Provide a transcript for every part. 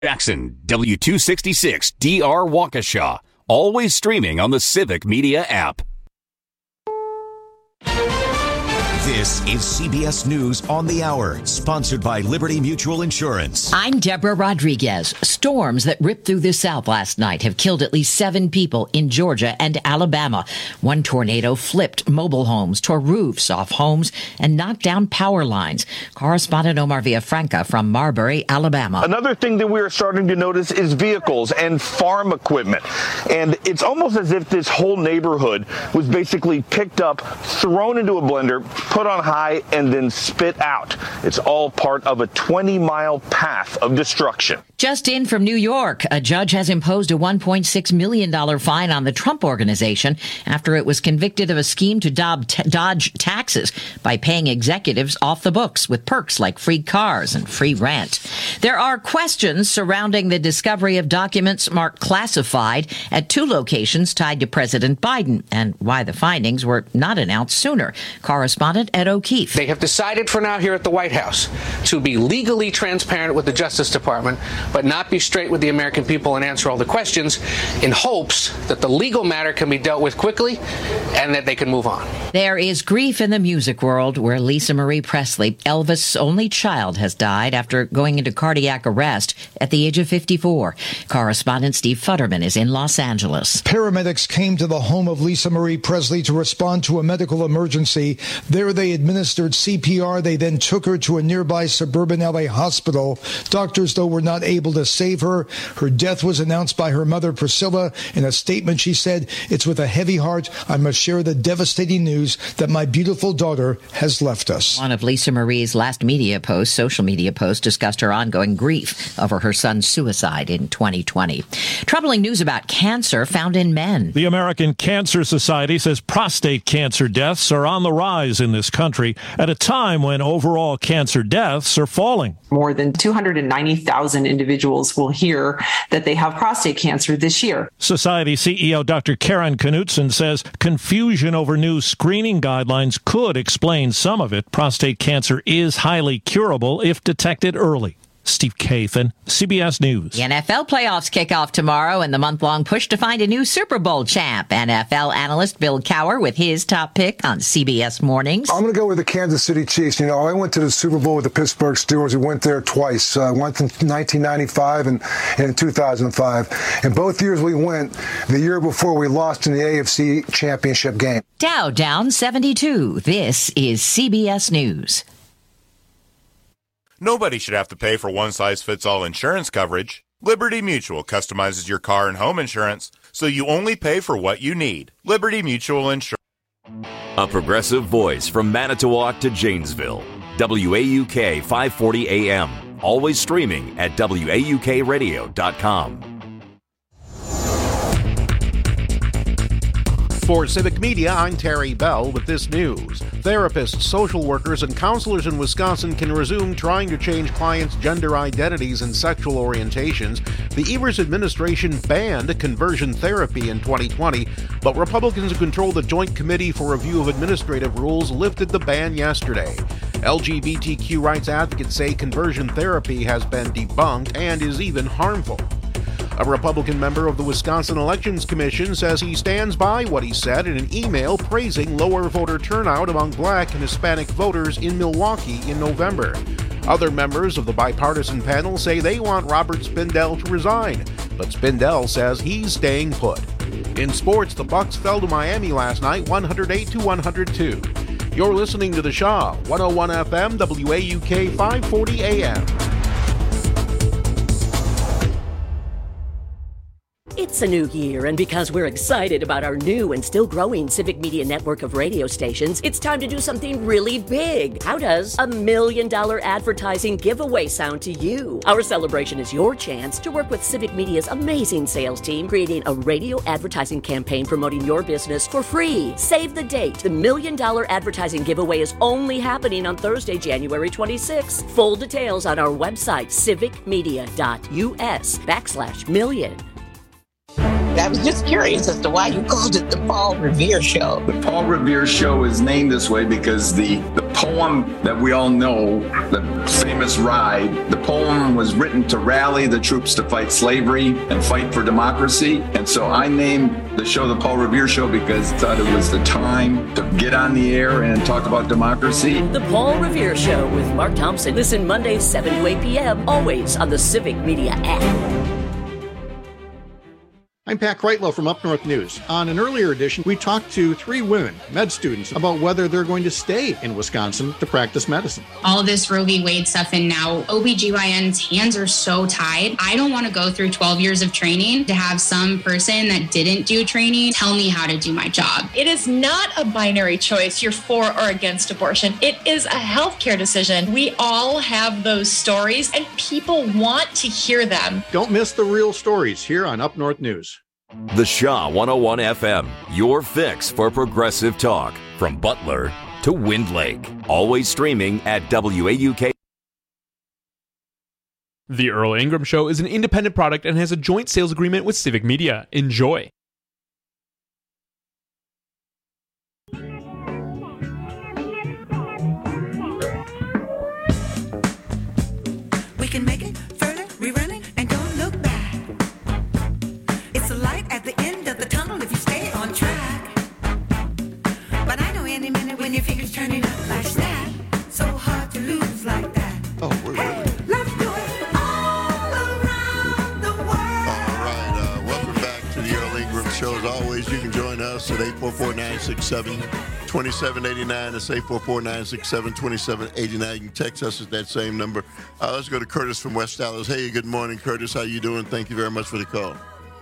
Jackson, W266 DR Waukesha. Always streaming on the Civic Media app. This is CBS News on the Hour, sponsored by Liberty Mutual Insurance. I'm Deborah Rodriguez. Storms that ripped through the South last night have killed at least 7 people in Georgia and Alabama. One tornado flipped mobile homes, tore roofs off homes, and knocked down power lines. Correspondent Omar Villafranca from Marbury, Alabama. Another thing that we are starting to notice is vehicles and farm equipment. And it's almost as if this whole neighborhood was basically picked up, thrown into a blender, put on high, and then spit out. It's all part of a 20-mile path of destruction. Just in from New York, a judge has imposed a $1.6 million fine on the Trump Organization after it was convicted of a scheme to dodge taxes by paying executives off the books with perks like free cars and free rent. There are questions surrounding the discovery of documents marked classified at 2 locations tied to President Biden and why the findings were not announced sooner. Correspondent Ed O'Keefe. They have decided for now here at the White House to be legally transparent with the Justice Department, but not be straight with the American people and answer all the questions in hopes that the legal matter can be dealt with quickly and that they can move on. There is grief in the music world where Lisa Marie Presley, Elvis' only child, has died after going into cardiac arrest at the age of 54. Correspondent Steve Futterman is in Los Angeles. Paramedics came to the home of Lisa Marie Presley to respond to a medical emergency. There they administered CPR. They then took her to a nearby suburban LA hospital. Doctors, though, were not able to save her. Her death was announced by her mother, Priscilla. In a statement, she said, "It's with a heavy heart I must share the devastating news that my beautiful daughter has left us." One of Lisa Marie's last social media posts, discussed her ongoing grief over her son's suicide in 2020. Troubling news about cancer found in men. The American Cancer Society says prostate cancer deaths are on the rise in this country at a time when overall cancer deaths are falling. More than 290,000 individuals will hear that they have prostate cancer this year. Society CEO Dr. Karen Knutson says confusion over new screening guidelines could explain some of it. Prostate cancer is highly curable if detected early. Steve Kathan, CBS News. The NFL playoffs kick off tomorrow and the month-long push to find a new Super Bowl champ. NFL analyst Bill Cower with his top pick on CBS Mornings. I'm going to go with the Kansas City Chiefs. You know, I went to the Super Bowl with the Pittsburgh Steelers. We went there twice. Once in 1995 and in 2005. And both years we went, the year before we lost in the AFC Championship game. Dow down 72. This is CBS News. Nobody should have to pay for one-size-fits-all insurance coverage. Liberty Mutual customizes your car and home insurance, so you only pay for what you need. Liberty Mutual Insurance. A progressive voice from Manitowoc to Janesville. WAUK 540 AM. Always streaming at WAUKradio.com. For Civic Media, I'm Terry Bell with this news. Therapists, social workers, and counselors in Wisconsin can resume trying to change clients' gender identities and sexual orientations. The Evers administration banned conversion therapy in 2020, but Republicans who control the Joint Committee for Review of Administrative Rules lifted the ban yesterday. LGBTQ rights advocates say conversion therapy has been debunked and is even harmful. A Republican member of the Wisconsin Elections Commission says he stands by what he said in an email praising lower voter turnout among Black and Hispanic voters in Milwaukee in November. Other members of the bipartisan panel say they want Robert Spindell to resign, but Spindell says he's staying put. In sports, the Bucks fell to Miami last night 108-102. You're listening to The Shaw, 101 FM, WAUK 540 AM. It's a new year, and because we're excited about our new and still growing Civic Media network of radio stations, it's time to do something really big. How does a $1 million advertising giveaway sound to you? Our celebration is your chance to work with Civic Media's amazing sales team, creating a radio advertising campaign promoting your business for free. Save the date. The $1 million advertising giveaway is only happening on Thursday, January 26th. Full details on our website, civicmedia.us/million. I was just curious as to why you called it the Paul Revere Show. The Paul Revere Show is named this way because the poem that we all know, the famous Ride, the poem was written to rally the troops to fight slavery and fight for democracy. And so I named the show The Paul Revere Show because I thought it was the time to get on the air and talk about democracy. The Paul Revere Show with Mark Thompson. Listen Mondays 7 to 8 p.m. always on the Civic Media app. I'm Pat Kreitlow from Up North News. On an earlier edition, we talked to 3 women, med students, about whether they're going to stay in Wisconsin to practice medicine. All this Roe v. Wade stuff, and now OBGYN's hands are so tied. I don't want to go through 12 years of training to have some person that didn't do training tell me how to do my job. It is not a binary choice, you're for or against abortion. It is a healthcare decision. We all have those stories, and people want to hear them. Don't miss the real stories here on Up North News. The Shaw 101 FM, your fix for progressive talk. From Butler to Wind Lake. Always streaming at WAUK. The Earl Ingram Show is an independent product and has a joint sales agreement with Civic Media. Enjoy. We can make it further, rerunning, and don't look back. It's a light at the end of the tunnel if you stay on track. But I know any minute when your fingers turn it up like that, so hard to lose like that. Oh, we're hey, let's do it all around the world. All right, welcome back to the Earl Ingram Show. As always, you can join us at 844-967-2789. That's 844-967-2789. You can text us at that same number. Let's go to Curtis from West Dallas. Hey, good morning, Curtis. How you doing? Thank you very much for the call.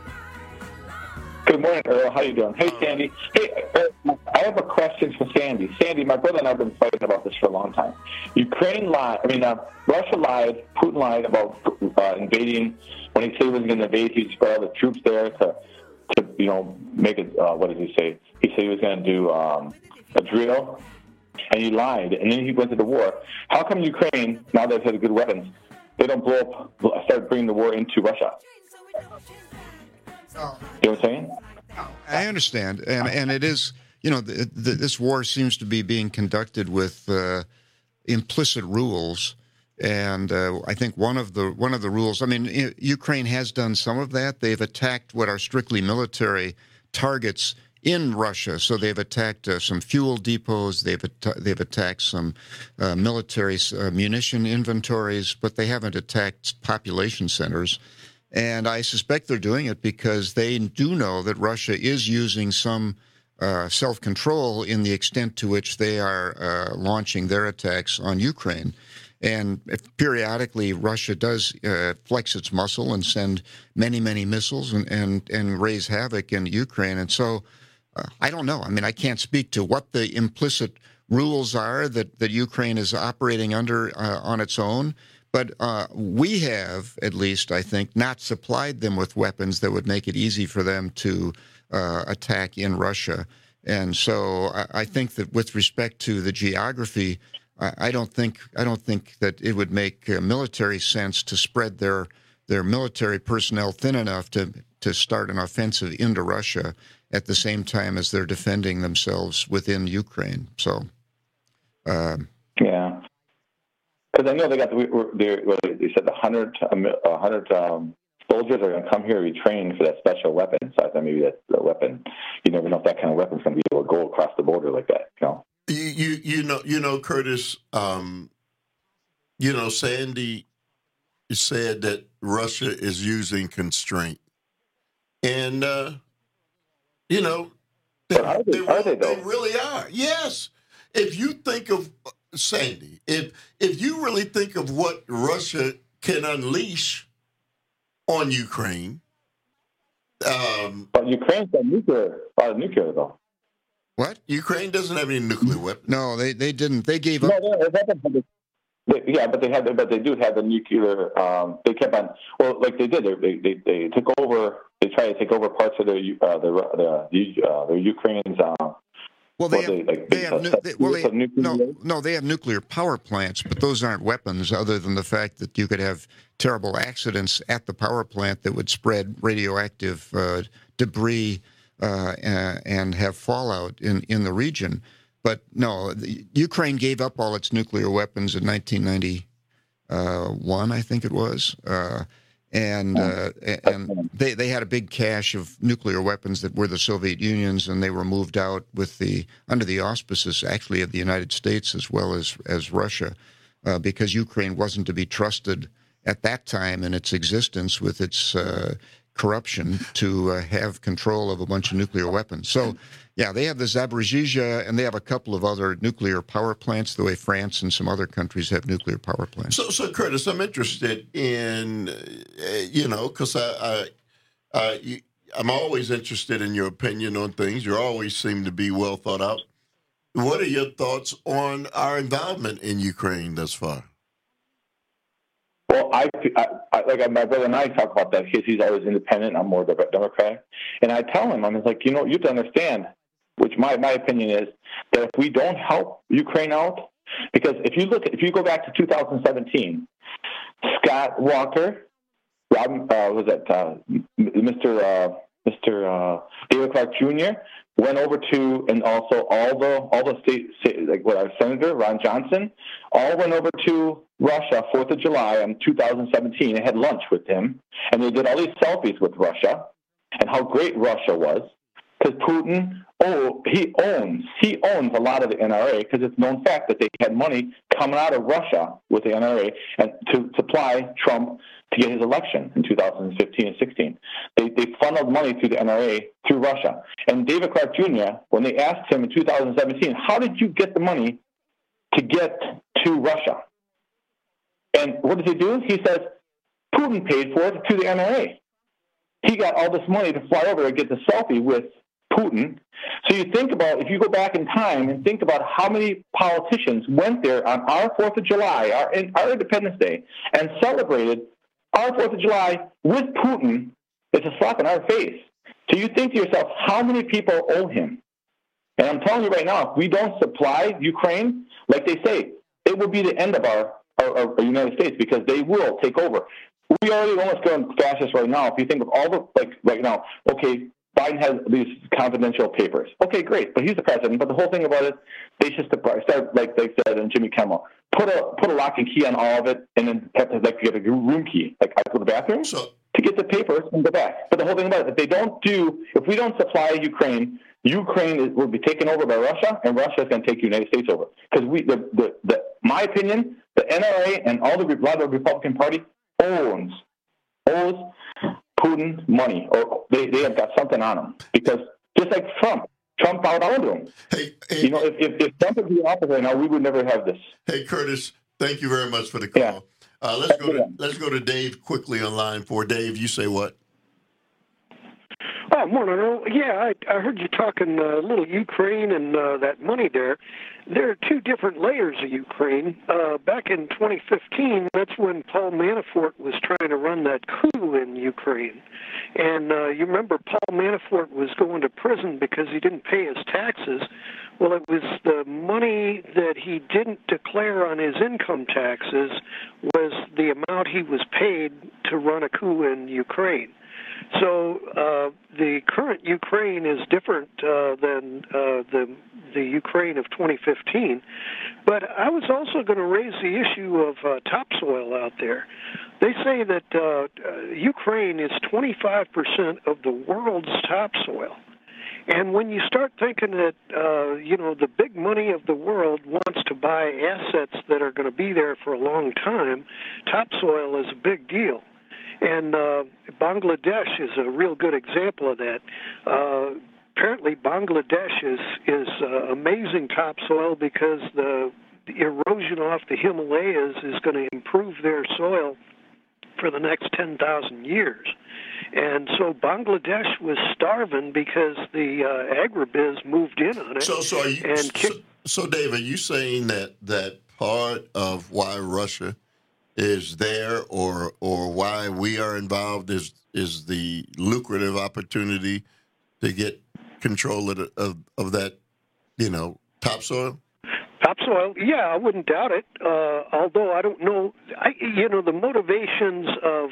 Good morning, Earl. How you doing? Hey, Sandy. Hey, I have a question for Sandy. Sandy, my brother and I have been fighting about this for a long time. Russia lied, Putin lied about invading. When he said he was going to invade, he spread all the troops there to make it, what did he say? He said he was going to do a drill, and he lied, and then he went to the war. How come Ukraine, now they've had good weapons, they don't start bringing the war into Russia? You know what I'm saying? I understand, and it is, this war seems to be being conducted with implicit rules, and I think one of the rules. I mean, Ukraine has done some of that. They've attacked what are strictly military targets in Russia. So they've attacked some fuel depots. They've attacked some military munition inventories, but they haven't attacked population centers. And I suspect they're doing it because they do know that Russia is using some self-control in the extent to which they are launching their attacks on Ukraine. And periodically, Russia does flex its muscle and send many, many missiles and raise havoc in Ukraine. And so I don't know. I mean, I can't speak to what the implicit rules are that Ukraine is operating under on its own. But we have, at least, I think, not supplied them with weapons that would make it easy for them to attack in Russia. And so I think that with respect to the geography, I don't think that it would make military sense to spread their military personnel thin enough to start an offensive into Russia at the same time as they're defending themselves within Ukraine. So, yeah. Because I know they got they said 100 soldiers are going to come here to be trained for that special weapon. So I thought maybe that's the weapon. You never know if that kind of weapon is going to be able to go across the border like that. You know, Curtis. Sandy said that Russia is using constraint, and they really are. Yes, if you think of Sandy, if you really think of what Russia can unleash on Ukraine, but Ukraine's got nuclear though. What? Ukraine doesn't have any nuclear weapons. No, they didn't. They gave up. But they do have the nuclear. They kept on. Well, like they did. They took over. They tried to take over parts of the Ukraine's. They have nuclear power plants, but those aren't weapons. Other than the fact that you could have terrible accidents at the power plant that would spread radioactive debris and have fallout in the region. But no, Ukraine gave up all its nuclear weapons in 1991, I think it was. And they had a big cache of nuclear weapons that were the Soviet Union's, and they were moved out under the auspices, actually, of the United States as well as Russia, because Ukraine wasn't to be trusted at that time in its existence with its corruption to have control of a bunch of nuclear weapons. So, yeah, they have the Zaporizhzhia, and they have a couple of other nuclear power plants, the way France and some other countries have nuclear power plants. So Curtis, I'm interested in, because I'm always interested in your opinion on things. You always seem to be well thought out. What are your thoughts on our involvement in Ukraine thus far? Well, I like my brother and I talk about that because he's always independent. I'm more Democratic. And I tell him, I'm like, you have to understand, which my opinion is, that if we don't help Ukraine out, because if you go back to 2017, Scott Walker, Mr. David Clark Jr. went over to, and also all the state like our Senator Ron Johnson, all went over to Russia 4th of July in 2017 and had lunch with him, and they did all these selfies with Russia and how great Russia was, because Putin, he owns a lot of the NRA, because it's known fact that they had money coming out of Russia with the NRA and to supply Trump to get his election in 2015 and 16. They funneled money through the NRA through Russia. And David Clark Jr., when they asked him in 2017, how did you get the money to get to Russia? And what does he do? He says, Putin paid for it through the NRA. He got all this money to fly over and get the selfie with Putin. So you think about, if you go back in time and think about how many politicians went there on our 4th of July, our Independence Day, and celebrated our 4th of July with Putin, it's a slap in our face. So you think to yourself, how many people owe him? And I'm telling you right now, if we don't supply Ukraine, like they say, it will be the end of our United States, because they will take over. We already almost going fascist right now. If you think of all the, right now, okay, Biden has these confidential papers. Okay, great, but he's the president. But the whole thing about it, they just start, like they said in Jimmy Kimmel, put a lock and key on all of it, and then have to get a room key, like I go to the bathroom, to get the papers and go back. But the whole thing about it, if we don't supply Ukraine will be taken over by Russia, and Russia is going to take the United States over. Because my opinion, the NRA and a lot of the Republican Party owes Putin money, or they have got something on them. Because just like Trump bowed down to him. Hey, if Trump would be in office right now, we would never have this. Hey, Curtis, thank you very much for the call. Yeah. Let's go to Dave quickly on line 4. Dave, you say what? Oh, morning, Earl. Yeah, I heard you talking a little Ukraine and that money there. There are two different layers of Ukraine. Back in 2015, that's when Paul Manafort was trying to run that coup in Ukraine. And you remember Paul Manafort was going to prison because he didn't pay his taxes. Well, it was the money that he didn't declare on his income taxes was the amount he was paid to run a coup in Ukraine. So the current Ukraine is different than the Ukraine of 2015. But I was also going to raise the issue of topsoil out there. They say that Ukraine is 25% of the world's topsoil. And when you start thinking that, the big money of the world wants to buy assets that are going to be there for a long time, topsoil is a big deal. And Bangladesh is a real good example of that. Apparently, Bangladesh is amazing topsoil because the erosion off the Himalayas is going to improve their soil for the next 10,000 years. And so Bangladesh was starving because the agribiz moved in on it. So Dave, are you saying that part of why Russia is there, or why we are involved, is the lucrative opportunity to get control of that, topsoil? Topsoil, yeah, I wouldn't doubt it. Although I don't know, the motivations of,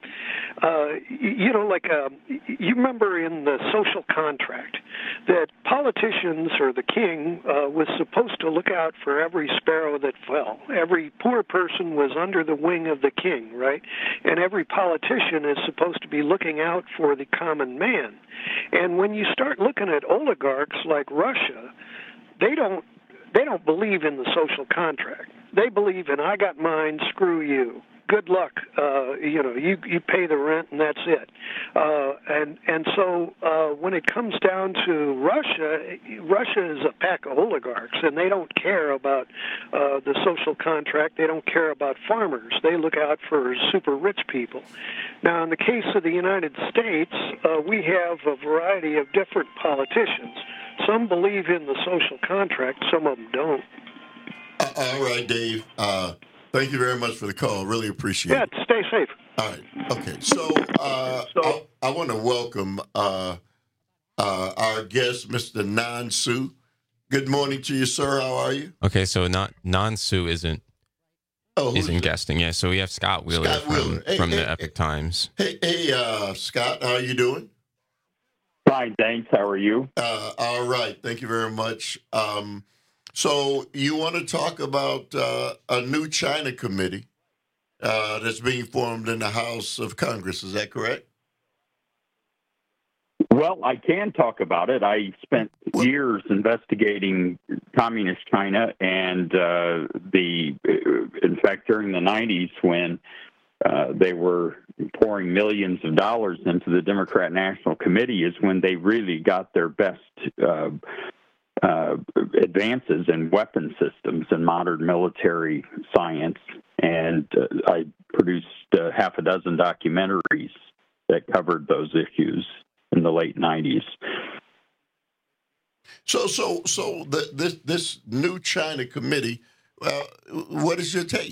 you remember in the social contract that politicians or the king was supposed to look out for every sparrow that fell. Every poor person was under the wing of the king, right? And every politician is supposed to be looking out for the common man. And when you start looking at oligarchs like Russia, they don't believe in the social contract. They believe in, I got mine, screw you. Good luck. You pay the rent and that's it. And so when it comes down to Russia is a pack of oligarchs, and they don't care about the social contract. They don't care about farmers. They look out for super rich people. Now, in the case of the United States, we have a variety of different politicians. Some believe in the social contract. Some of them don't. All right, Dave. Thank you very much for the call. Really appreciate it. Yeah, stay safe. All right. Okay. So I want to welcome our guest, Mr. Nan Su. Good morning to you, sir. How are you? Okay, so Nan Su isn't guesting. Yeah, so we have Scott Wheeler from the Epic Times. Hey, Scott. How are you doing? Fine, thanks. How are you? All right. Thank you very much. So you want to talk about a new China committee that's being formed in the House of Congress. Is that correct? Well, I can talk about it. I spent years investigating communist China, and in fact, during the 90s when they were pouring millions of dollars into the Democrat National Committee is when they really got their best advances in weapon systems and modern military science. And I produced half a dozen documentaries that covered those issues in the late 90s. So this new China committee, what is your take?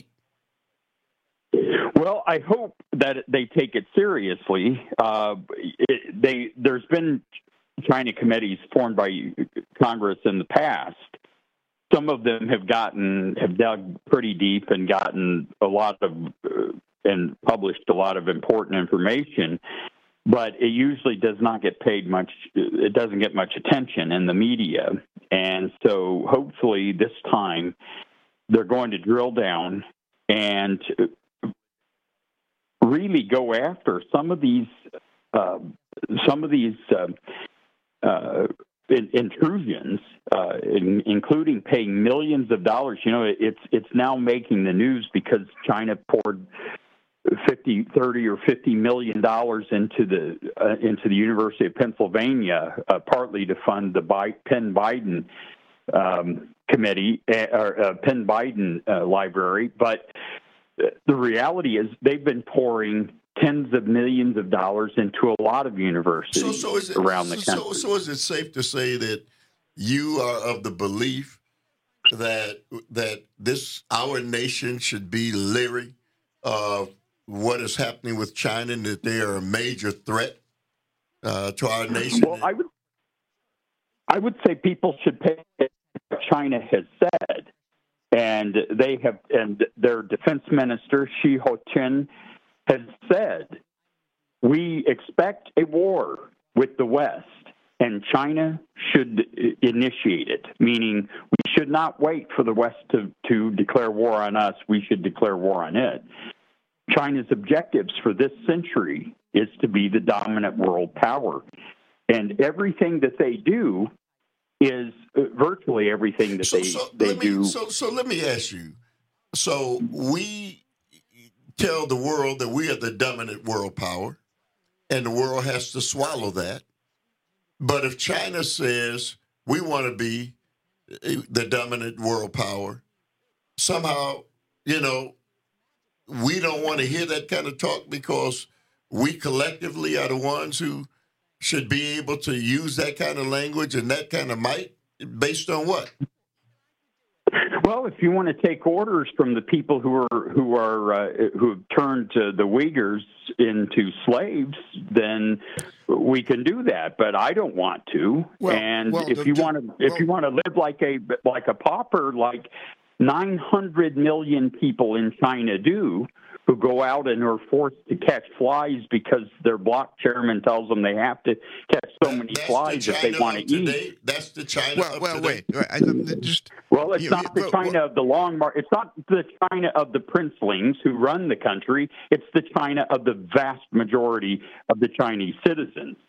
Well, I hope that they take it seriously. There's been China committees formed by Congress in the past. Some of them have dug pretty deep and gotten a lot of and published a lot of important information, but it usually does not get paid much. It doesn't get much attention in the media, and so hopefully this time they're going to drill down and really go after some of these intrusions, including paying millions of dollars. You know, it's now making the news because China poured $30 or $50 million into the University of Pennsylvania, partly to fund the Penn Biden committee or Penn Biden library. But the reality is they've been pouring tens of millions of dollars into a lot of universities around the country. So is it safe to say that you are of the belief that our nation should be leery of what is happening with China and that they are a major threat to our nation? Well, I would say people should pay attention to what China has said, and their defense minister Shi Ho-chin has said, we expect a war with the West, and China should initiate it, meaning we should not wait for the West to declare war on us. We should declare war on it. China's objectives for this century is to be the dominant world power. And everything that they do is virtually everything that they do. So let me ask you. So we tell the world that we are the dominant world power, and the world has to swallow that. But if China says we want to be the dominant world power, somehow, we don't want to hear that kind of talk because we collectively are the ones who should be able to use that kind of language and that kind of might, based on what? Well, if you want to take orders from the people who have turned the Uyghurs into slaves, then we can do that. But I don't want to. If you want to live like a pauper, like 900 million people in China do, who go out and are forced to catch flies because their block chairman tells them they have to catch so many flies if they want to eat. That's the China of today. It's not the China of the long march. It's not the China of the princelings who run the country. It's the China of the vast majority of the Chinese citizens.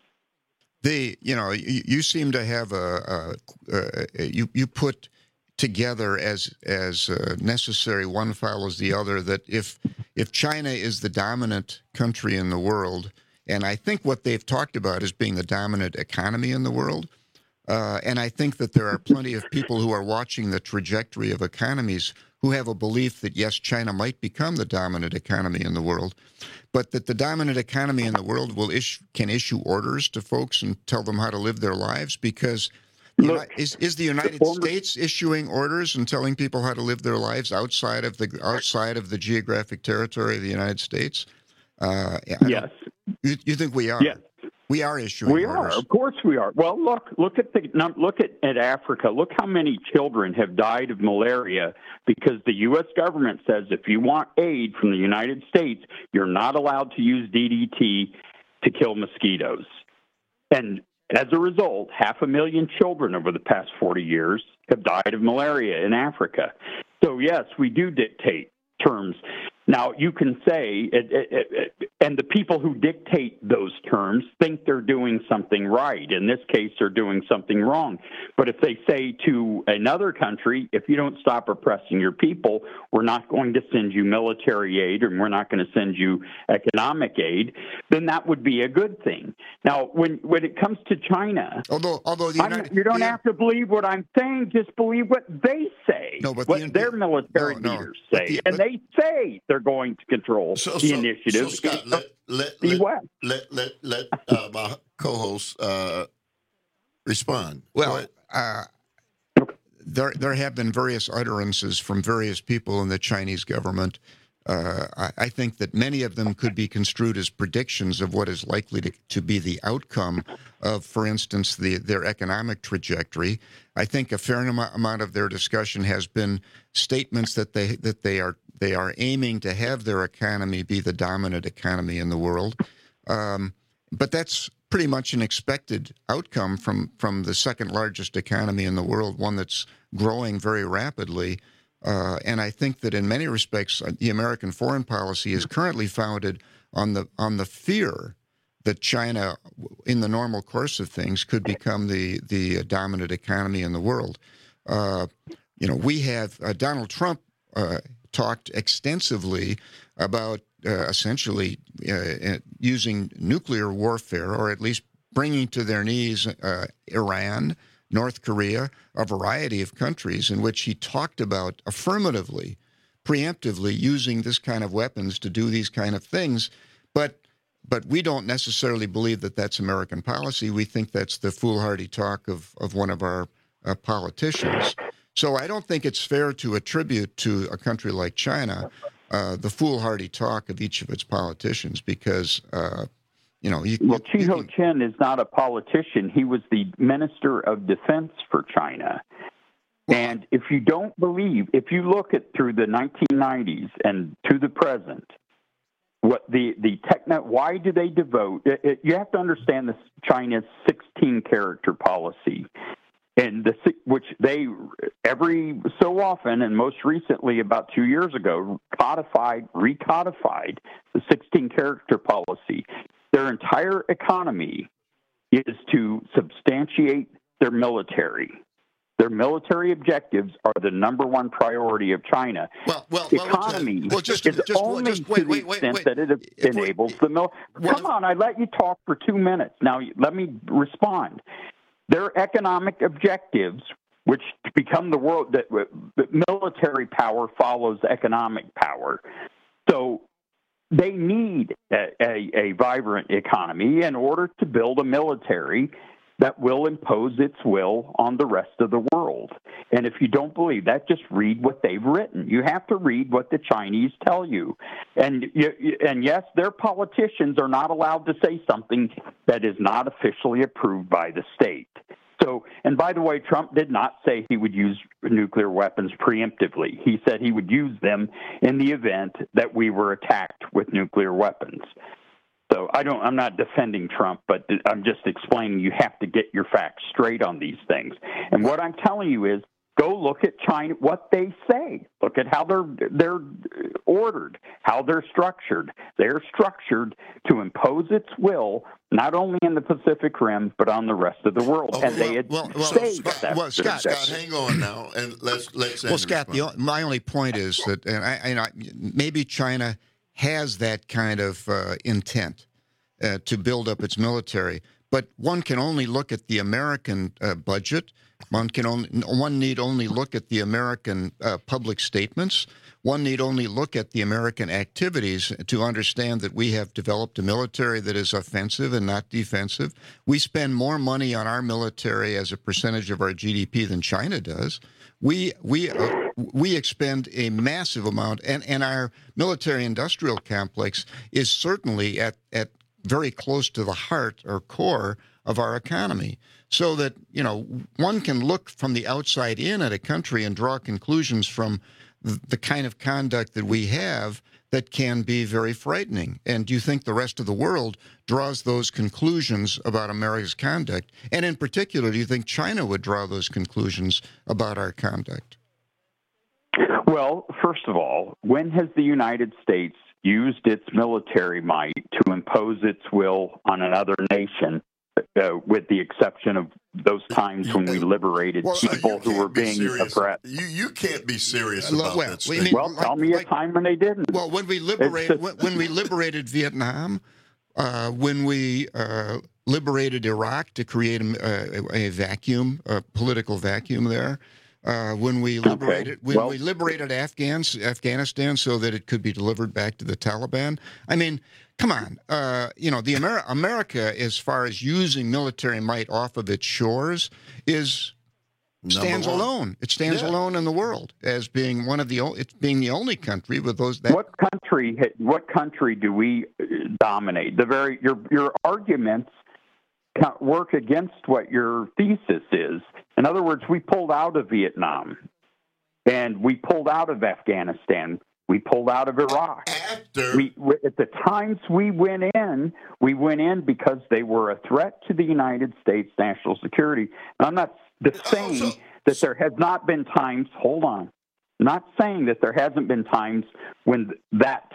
You seem to have you put together as necessary, one follows the other, that if China is the dominant country in the world, and I think what they've talked about is being the dominant economy in the world, and I think that there are plenty of people who are watching the trajectory of economies who have a belief that, yes, China might become the dominant economy in the world, but that the dominant economy in the world can issue orders to folks and tell them how to live their lives, because is the United States issuing orders and telling people how to live their lives outside of the geographic territory of the United States? Yes. You think we are? Yes. We are issuing orders. We are. Of course we are. Well, look at Africa. Look how many children have died of malaria because the U.S. government says if you want aid from the United States, you're not allowed to use DDT to kill mosquitoes. And as a result, 500,000 children over the past 40 years have died of malaria in Africa. So, yes, we do dictate terms. Now, you can say, and the people who dictate those terms think they're doing something right. In this case, they're doing something wrong. But if they say to another country, if you don't stop oppressing your people, we're not going to send you military aid and we're not going to send you economic aid, then that would be a good thing. Now, when it comes to China, although you don't have to believe what I'm saying, just believe what they say, what their military leaders say. And they say they're going to control the initiative. So Scott, let my co-host respond. Well, there have been various utterances from various people in the Chinese government. I think that many of them could be construed as predictions of what is likely to be the outcome of, for instance, their economic trajectory. I think a fair amount of their discussion has been statements that they are aiming to have their economy be the dominant economy in the world. But that's pretty much an expected outcome from the second largest economy in the world, one that's growing very rapidly. And I think that in many respects, the American foreign policy is currently founded on the fear that China, in the normal course of things, could become the dominant economy in the world. We have Donald Trump talked extensively about essentially using nuclear warfare, or at least bringing to their knees Iran, North Korea, a variety of countries, in which he talked about affirmatively, preemptively using this kind of weapons to do these kind of things. But we don't necessarily believe that that's American policy. We think that's the foolhardy talk of one of our politicians. So I don't think it's fair to attribute to a country like China the foolhardy talk of each of its politicians, because Chi Ho-chinh is not a politician. He was the Minister of Defense for China. And if you don't believe, if you look at through the 1990s and to the present, what why do they devote? You have to understand this China's 16-character policy, and which they every so often, and most recently about 2 years ago, recodified the 16-character policy. Their entire economy is to substantiate their military. Their military objectives are the number one priority of China. Economy is only to the extent that it enables the military. Come on, I let you talk for 2 minutes. Now let me respond. Their economic objectives, which become the world, that military power follows economic power. So they need a vibrant economy in order to build a military that will impose its will on the rest of the world. And if you don't believe that, just read what they've written. You have to read what the Chinese tell you. And yes, their politicians are not allowed to say something that is not officially approved by the state. So, and by the way, Trump did not say he would use nuclear weapons preemptively. He said he would use them in the event that we were attacked with nuclear weapons. So I'm not defending Trump, but I'm just explaining you have to get your facts straight on these things. And what I'm telling you is, go look at China, what they say. Look at how they're ordered, how they're structured. They're structured to impose its will, not only in the Pacific Rim, but on the rest of the world. And they had Scott, hang on now, and let's. Well, Scott, my only point is that, maybe China has that kind of intent to build up its military, but one can only look at the American budget. One need only look at the American public statements. One need only look at the American activities to understand that we have developed a military that is offensive and not defensive. We spend more money on our military as a percentage of our GDP than China does. We expend a massive amount, and our military-industrial complex is certainly at very close to the heart or core of our economy. So that, one can look from the outside in at a country and draw conclusions from the kind of conduct that we have that can be very frightening. And do you think the rest of the world draws those conclusions about America's conduct? And in particular, do you think China would draw those conclusions about our conduct? Well, first of all, when has the United States used its military might to impose its will on another nation, with the exception of those times when we liberated people who were being oppressed? You can't be serious about that. Well, tell me a time when they didn't. Well, when we liberated Vietnam, when we liberated Iraq to create a vacuum, a political vacuum there. When we liberated Afghanistan so that it could be delivered back to the Taliban. I mean, come on. America, as far as using military might off of its shores, stands alone. It stands alone in the world as being being the only country with those. What country do we dominate? Your arguments work against what your thesis is. In other words, we pulled out of Vietnam, and we pulled out of Afghanistan. We pulled out of Iraq. At the times we went in because they were a threat to the United States national security. And I'm not saying that there has not been times. Hold on. I'm not saying that there hasn't been times when that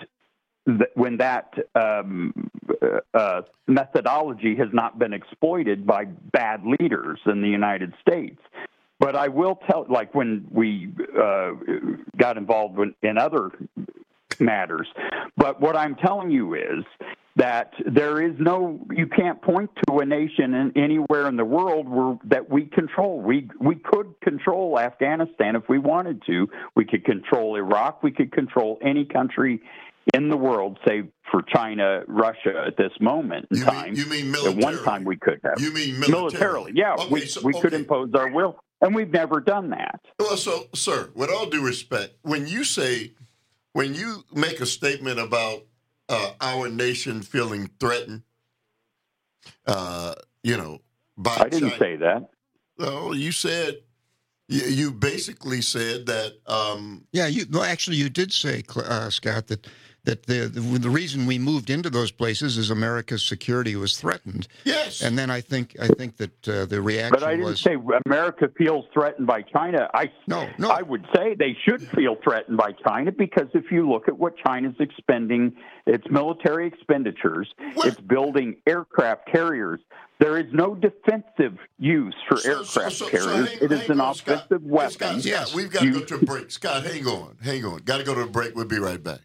methodology has not been exploited by bad leaders in the United States. But I will tell, like when we got involved in other matters. But what I'm telling you is that you can't point to a nation anywhere in the world that we control. We could control Afghanistan if we wanted to. We could control Iraq. We could control any country in the world, save for China, Russia at this moment in time. You mean militarily? At one time we could have. You mean militarily? Yeah, okay, we could impose our will, and we've never done that. Well, so, sir, with all due respect, when you make a statement about our nation feeling threatened, by I didn't China, say that. No, you said. You basically said that. You did say, Scott, that the reason we moved into those places is America's security was threatened. Yes. And then I think that the reaction was. But I didn't say America feels threatened by China. No. I would say they should feel threatened by China because if you look at what China's expending, its military expenditures, it's building aircraft carriers. There is no defensive use for aircraft carriers. It is an offensive weapon. Scott, we've got to go to a break. Scott, hang on. Got to go to a break. We'll be right back.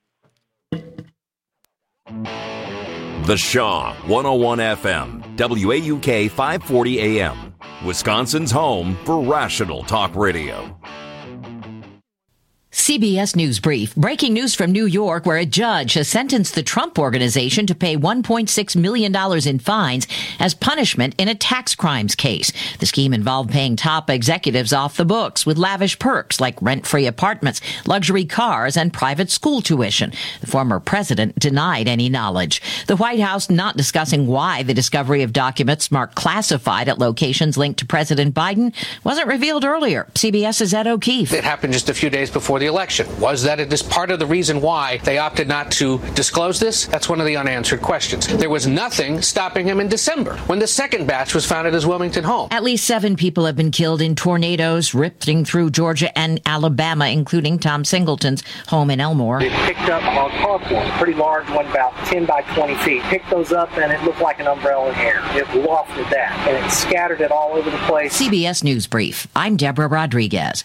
The Shaw 101 FM, WAUK 540 AM, Wisconsin's home for rational talk radio. CBS News Brief. Breaking news from New York, where a judge has sentenced the Trump Organization to pay $1.6 million in fines as punishment in a tax crimes case. The scheme involved paying top executives off the books with lavish perks like rent-free apartments, luxury cars, and private school tuition. The former president denied any knowledge. The White House not discussing why the discovery of documents marked classified at locations linked to President Biden wasn't revealed earlier. CBS's Ed O'Keefe. It happened just a few days before the election. Was that it is part of the reason why they opted not to disclose this? That's one of the unanswered questions. There was nothing stopping him in December when the second batch was found at his Wilmington home. At least 7 people have been killed in tornadoes ripping through Georgia and Alabama, including Tom Singleton's home in Elmore. It picked up our carport, a pretty large one, about 10 by 20 feet. Picked those up and it looked like an umbrella in air. It lofted that and it scattered it all over the place. CBS News Brief. I'm Deborah Rodriguez.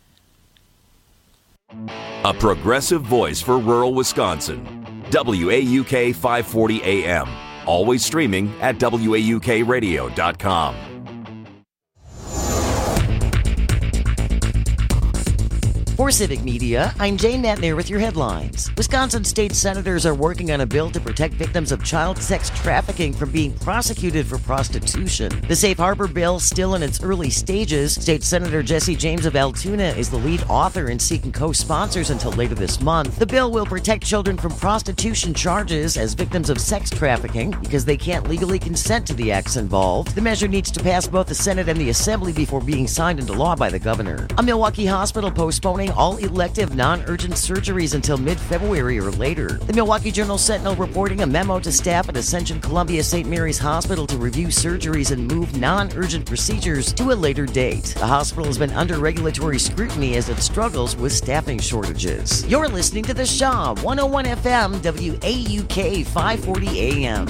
A progressive voice for rural Wisconsin. WAUK 540 AM. Always streaming at WAUKradio.com. For Civic Media, I'm Jane Natner with your headlines. Wisconsin state senators are working on a bill to protect victims of child sex trafficking from being prosecuted for prostitution. The Safe Harbor bill, still in its early stages, State Senator Jesse James of Altoona is the lead author and seeking co-sponsors until later this month. The bill will protect children from prostitution charges as victims of sex trafficking because they can't legally consent to the acts involved. The measure needs to pass both the Senate and the Assembly before being signed into law by the governor. A Milwaukee hospital postponing all elective non-urgent surgeries until mid-February or later. The Milwaukee Journal-Sentinel reporting a memo to staff at Ascension Columbia St. Mary's Hospital to review surgeries and move non-urgent procedures to a later date. The hospital has been under regulatory scrutiny as it struggles with staffing shortages. You're listening to The Shaw, 101 FM, WAUK 540 AM.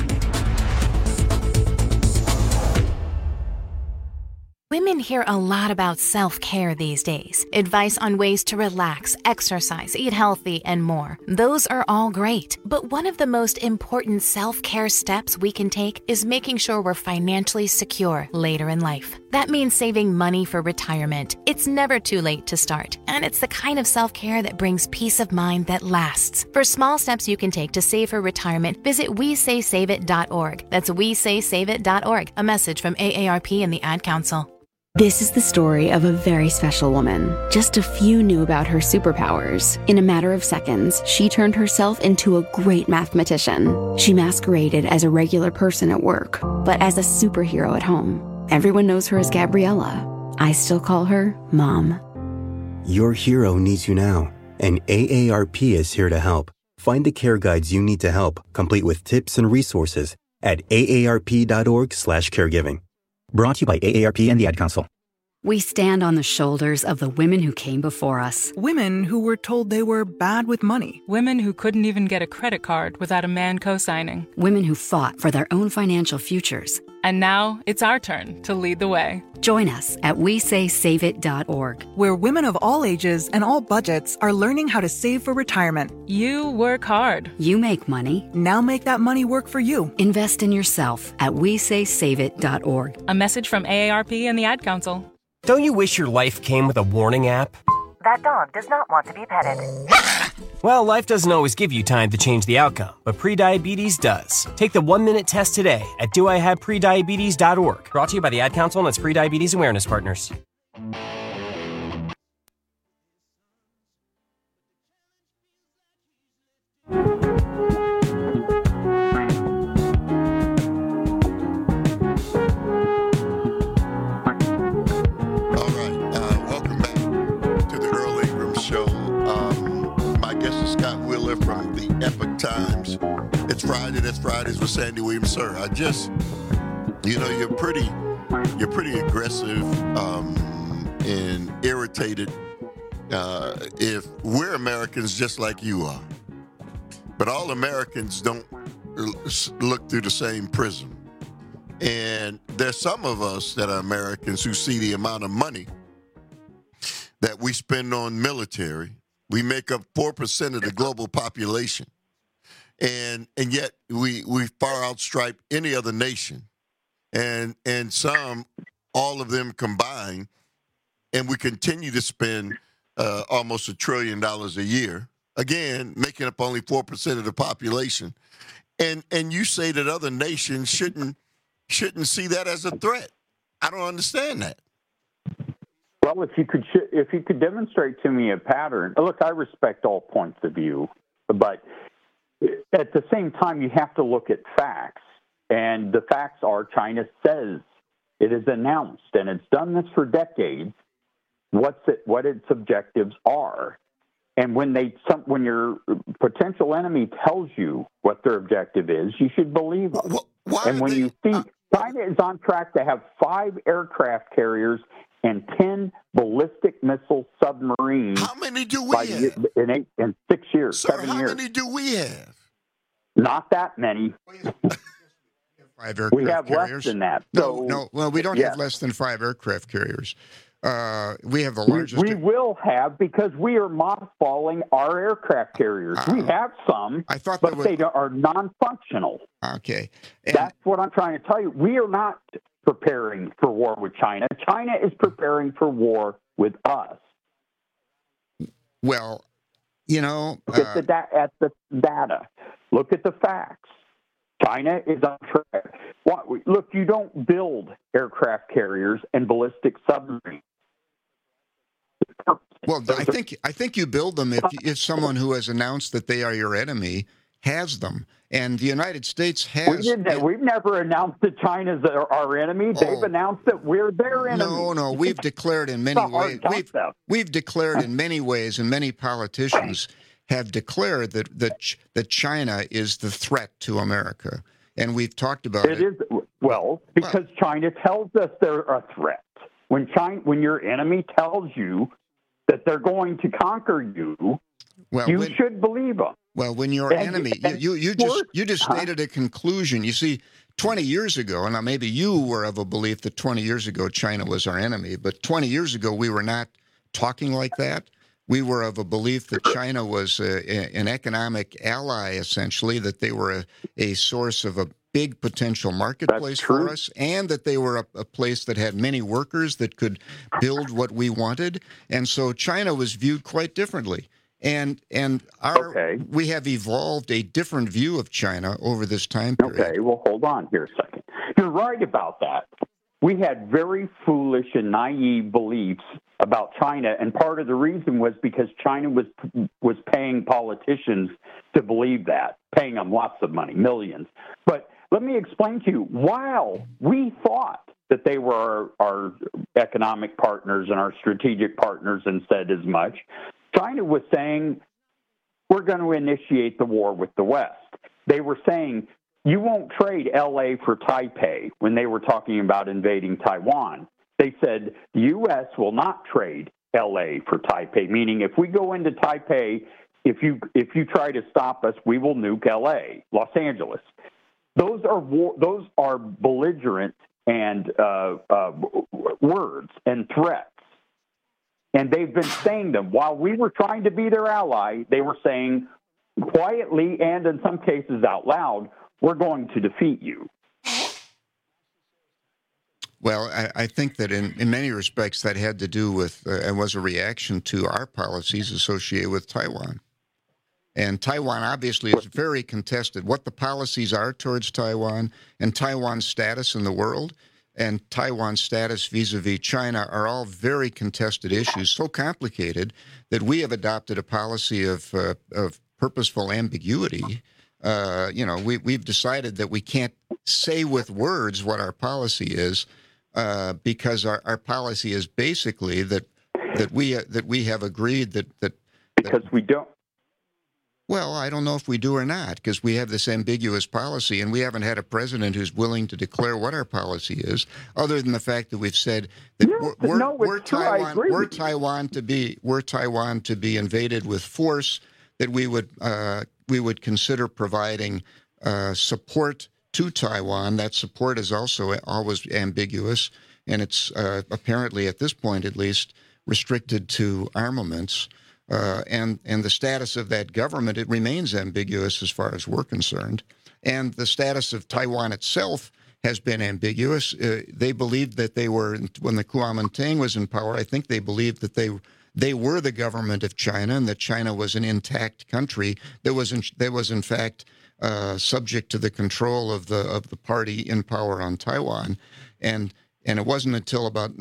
Women hear a lot about self-care these days. Advice on ways to relax, exercise, eat healthy, and more. Those are all great. But one of the most important self-care steps we can take is making sure we're financially secure later in life. That means saving money for retirement. It's never too late to start. And it's the kind of self-care that brings peace of mind that lasts. For small steps you can take to save for retirement, visit WeSaySaveIt.org. That's WeSaySaveIt.org. A message from AARP and the Ad Council. This is the story of a very special woman. Just a few knew about her superpowers. In a matter of seconds, she turned herself into a great mathematician. She masqueraded as a regular person at work, but as a superhero at home. Everyone knows her as Gabriella. I still call her Mom. Your hero needs you now, and AARP is here to help. Find the care guides you need to help, complete with tips and resources at aarp.org/caregiving. Brought to you by AARP and the Ad Council. We stand on the shoulders of the women who came before us. Women who were told they were bad with money. Women who couldn't even get a credit card without a man co-signing. Women who fought for their own financial futures. And now it's our turn to lead the way. Join us at WeSaySaveIt.org, where women of all ages and all budgets are learning how to save for retirement. You work hard. You make money. Now make that money work for you. Invest in yourself at WeSaySaveIt.org. A message from AARP and the Ad Council. Don't you wish your life came with a warning app? That dog does not want to be petted. Well, life doesn't always give you time to change the outcome, but prediabetes does. Take the 1-minute test today at doihaveprediabetes.org. Brought to you by the Ad Council and its Prediabetes Awareness Partners. From the Epoch Times. It's Friday. That's Fridays with Sandy Williams. Sir, you're pretty aggressive and irritated if we're Americans just like you are. But all Americans don't look through the same prism. And there's some of us that are Americans who see the amount of money that we spend on military. We make up 4% of the global population, and yet we far outstripe any other nation, and some, all of them combined, and we continue to spend almost $1 trillion a year. Again, making up only 4% of the population. And you say that other nations shouldn't see that as a threat. I don't understand that. Well, if you could demonstrate to me a pattern, look, I respect all points of view, but at the same time, you have to look at facts. And the facts are China says it is announced, and it's done this for decades, what its objectives are. And when your potential enemy tells you what their objective is, you should believe them. And when you see China is on track to have 5 aircraft carriers and 10 ballistic missile submarines. How many do we have? In 6 years, Sir, 7 years. How many do we have? Not that many. 5 aircraft we have carriers. Less than that. No. Well, we don't have less than 5 aircraft carriers. We have the largest. We will have because we are mothballing our aircraft carriers. We have some, but they are non-functional. Okay. That's what I'm trying to tell you. We are not preparing for war with China. China is preparing for war with us. Well, you know, look at the data. Look at the facts. China is on track. Look, you don't build aircraft carriers and ballistic submarines. Well, I think you build them if someone who has announced that they are your enemy has them. And the United States has. We've never announced that China's our enemy. They've announced that we're their enemy. No, we've declared in many ways. We've declared in many ways, and many politicians have declared that China is the threat to America. And we've talked about it. Because China tells us they're a threat. When your enemy tells you that they're going to conquer you, you should believe them. Well, when your enemy, you just stated a conclusion. You see, 20 years ago, and now maybe you were of a belief that 20 years ago China was our enemy, but 20 years ago we were not talking like that. We were of a belief that China was an economic ally, essentially, that they were a source of a big potential marketplace for us, and that they were a place that had many workers that could build what we wanted. And so China was viewed quite differently. And we have evolved a different view of China over this time period. Okay, well, hold on here a second. You're right about that. We had very foolish and naive beliefs about China, and part of the reason was because China was paying politicians to believe that, paying them lots of money, millions. But let me explain to you, while we thought that they were our economic partners and our strategic partners and said as much, China was saying, we're going to initiate the war with the West. They were saying, you won't trade L.A. for Taipei when they were talking about invading Taiwan. They said the U.S. will not trade L.A. for Taipei, meaning if we go into Taipei, if you try to stop us, we will nuke L.A., Los Angeles. Those are belligerent and words and threats. And they've been saying them. While we were trying to be their ally, they were saying quietly and in some cases out loud, we're going to defeat you. Well, I think that in many respects that had to do with and was a reaction to our policies associated with Taiwan. And Taiwan obviously is very contested. What the policies are towards Taiwan and Taiwan's status in the world and Taiwan's status vis-a-vis China are all very contested issues, so complicated that we have adopted a policy of purposeful ambiguity. We've decided that we can't say with words what our policy is because our policy is basically that we have agreed that because we don't. Well, I don't know if we do or not, because we have this ambiguous policy, and we haven't had a president who's willing to declare what our policy is, other than the fact that we've said that we're Taiwan to be invaded with force, that we would consider providing support to Taiwan. That support is also always ambiguous, and it's apparently at this point at least restricted to armaments. And the status of that government, it remains ambiguous as far as we're concerned. And the status of Taiwan itself has been ambiguous. They believed that they were, when the Kuomintang was in power, I think they believed that they were the government of China, and that China was an intact country that was in fact subject to the control of the party in power on Taiwan, and it wasn't until about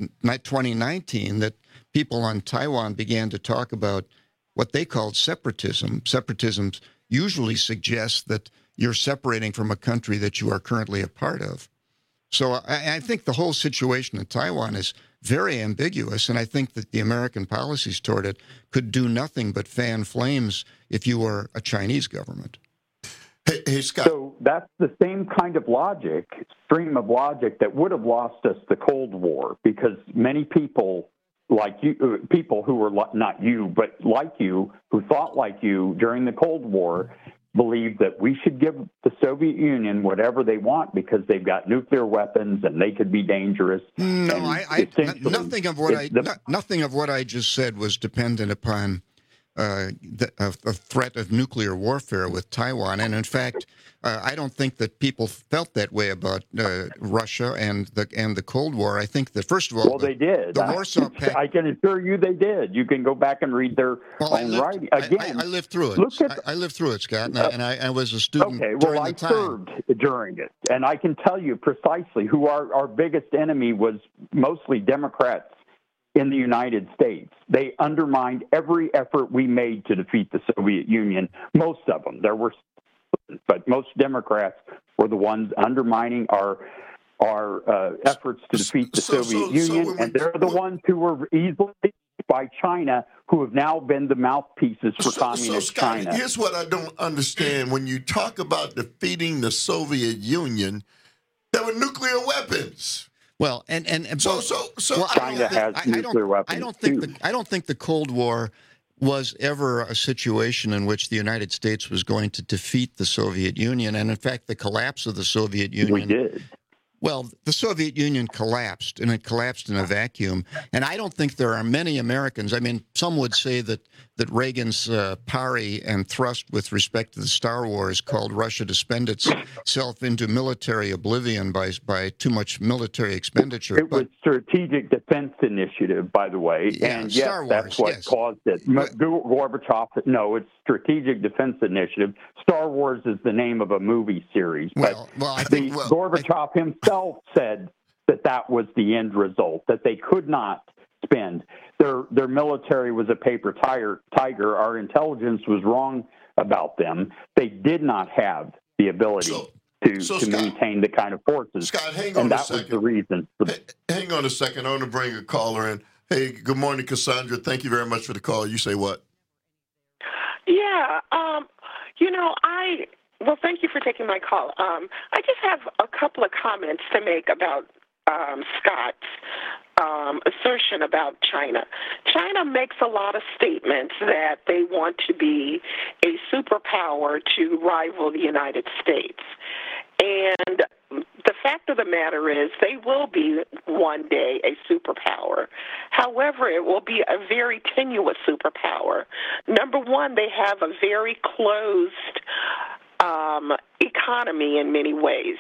2019 that people on Taiwan began to talk about what they called separatism. Separatism usually suggests that you're separating from a country that you are currently a part of. So I think the whole situation in Taiwan is very ambiguous, and I think that the American policies toward it could do nothing but fan flames if you were a Chinese government. Hey, Scott. So that's the same kind of logic, stream of logic that would have lost us the Cold War, because many people like you, people who were not you, but like you, who thought like you during the Cold War, believed that we should give the Soviet Union whatever they want because they've got nuclear weapons and they could be dangerous. No, nothing of what I just said was dependent upon a threat of nuclear warfare with Taiwan. And in fact, I don't think that people felt that way about Russia and the Cold War. I think that, first of all, they did. The Warsaw Pact. I can assure you they did. You can go back and read their own writing. Again, I lived through it. I lived through it, Scott, and I was a student during the time. I served during it, and I can tell you precisely who our biggest enemy was. Mostly Democrats in the United States. They undermined every effort we made to defeat the Soviet Union. Most of them. There were, but most Democrats were the ones undermining our efforts to defeat the Soviet Union, and they're the ones who were easily by China, who have now been the mouthpieces for communist Scott, China. Here's what I don't understand. When you talk about defeating the Soviet Union, there were nuclear weapons. Well, and China has nuclear weapons. I don't think the Cold War was ever a situation in which the United States was going to defeat the Soviet Union, and in fact, the collapse of the Soviet Union. We did. Well, the Soviet Union collapsed, and it collapsed in a vacuum. And I don't think there are many Americans. I mean, some would say that Reagan's parry and thrust with respect to the Star Wars called Russia to spend itself into military oblivion by too much military expenditure. It was Strategic Defense Initiative, by the way. Yeah, and yes, Star Wars, that's what caused it. Gorbachev, no, it's Strategic Defense Initiative. Star Wars is the name of a movie series. Gorbachev himself said that was the end result, that they could not spend. Their military was a paper tiger. Our intelligence was wrong about them. They did not have the ability to maintain the kind of forces. Scott, hang on a second. And that was the reason. Hang on a second. I want to bring a caller in. Hey, good morning, Cassandra. Thank you very much for the call. You say what? Yeah, well, thank you for taking my call. I just have a couple of comments to make about Scott's assertion about China. China makes a lot of statements that they want to be a superpower to rival the United States. And the fact of the matter is they will be one day a superpower. However, it will be a very tenuous superpower. Number one, they have a very closed economy in many ways.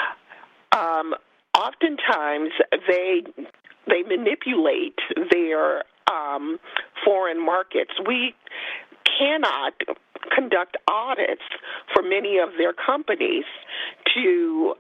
Oftentimes, they manipulate their foreign markets. We cannot conduct audits for many of their companies to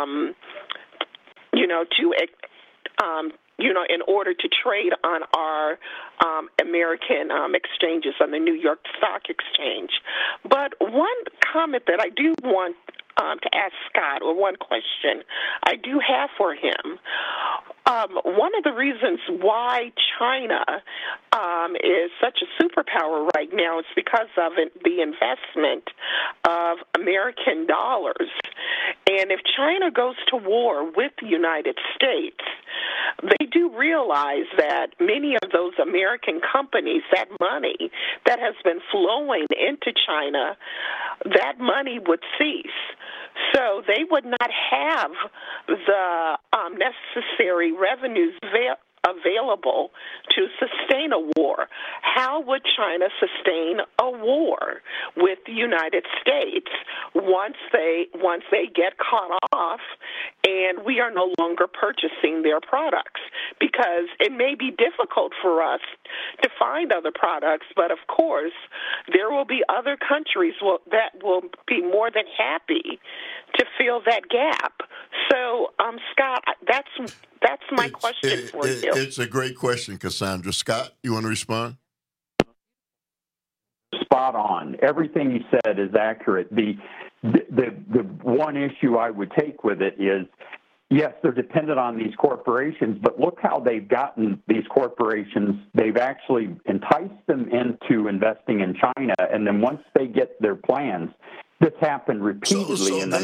in order to trade on our American exchanges on the New York Stock Exchange. But one comment that I do want to ask Scott, or one question I do have for him, one of the reasons why China is such a superpower right now is because of the investment of American dollars. And if China goes to war with the United States, they do realize that many of those American companies, that money that has been flowing into China, that money would cease. So they would not have the necessary revenues available to sustain a war. How would China sustain a war with the United States once they get caught off and we are no longer purchasing their products? because it may be difficult for us to find other products, but of course there will be other countries that will be more than happy to fill that gap. So, Scott, that's my question for you. It's a great question, Cassandra. Scott, you want to respond? Spot on. Everything you said is accurate. The one issue I would take with it is, yes, they're dependent on these corporations, but look how they've gotten these corporations. They've actually enticed them into investing in China, and then once they get their plans, this happened repeatedly in the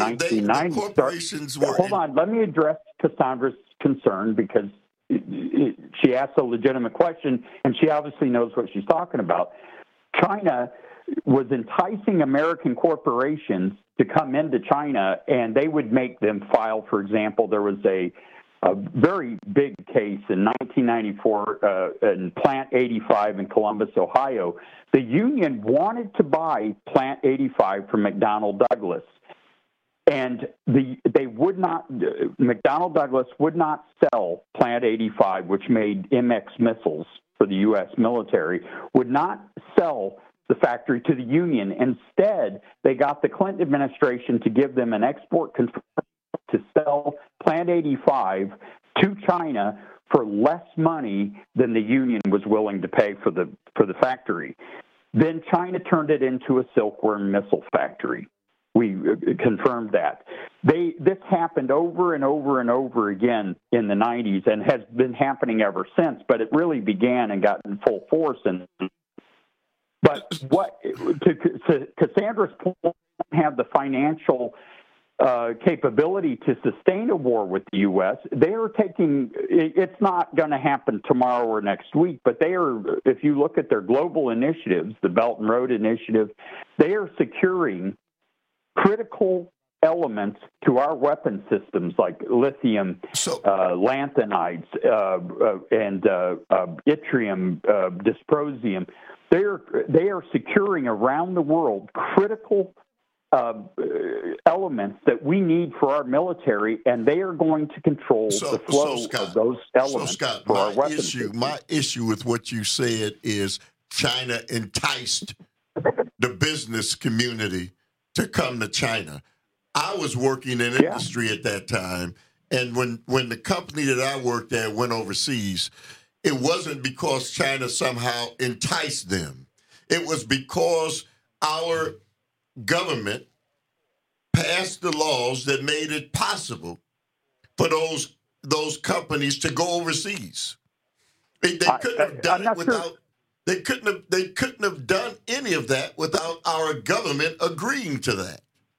1990s. Hold on, let me address Cassandra's concern, because she asked a legitimate question, and she obviously knows what she's talking about. China was enticing American corporations to come into China, and they would make them file. For example, there was a very big case in 1994 in Plant 85 in Columbus, Ohio. The union wanted to buy Plant 85 from McDonnell Douglas, and they would not. McDonnell Douglas would not sell Plant 85, which made MX missiles for the U.S. military, would not sell the factory to the union. Instead, they got the Clinton administration to give them an export control to sell Plant 85 to China for less money than the union was willing to pay for the factory. Then China turned it into a silkworm missile factory. We confirmed that. This happened over and over and over again in the 90s and has been happening ever since, but it really began and got in full force. But what, to Cassandra's point, have the financial capability to sustain a war with the U.S. They are taking, it's not going to happen tomorrow or next week, but they are, if you look at their global initiatives, the Belt and Road Initiative, they are securing critical elements to our weapon systems like lithium, lanthanides, and yttrium, dysprosium. They are securing around the world critical elements that we need for our military, and they are going to control the flow of those elements for our weapons. My issue with what you said is China enticed the business community to come to China. I was working in industry at that time, and when the company that I worked at went overseas, it wasn't because China somehow enticed them. It was because our government passed the laws that made it possible for those companies to go overseas. They couldn't have done it without. They couldn't have done any of that without our government agreeing to that.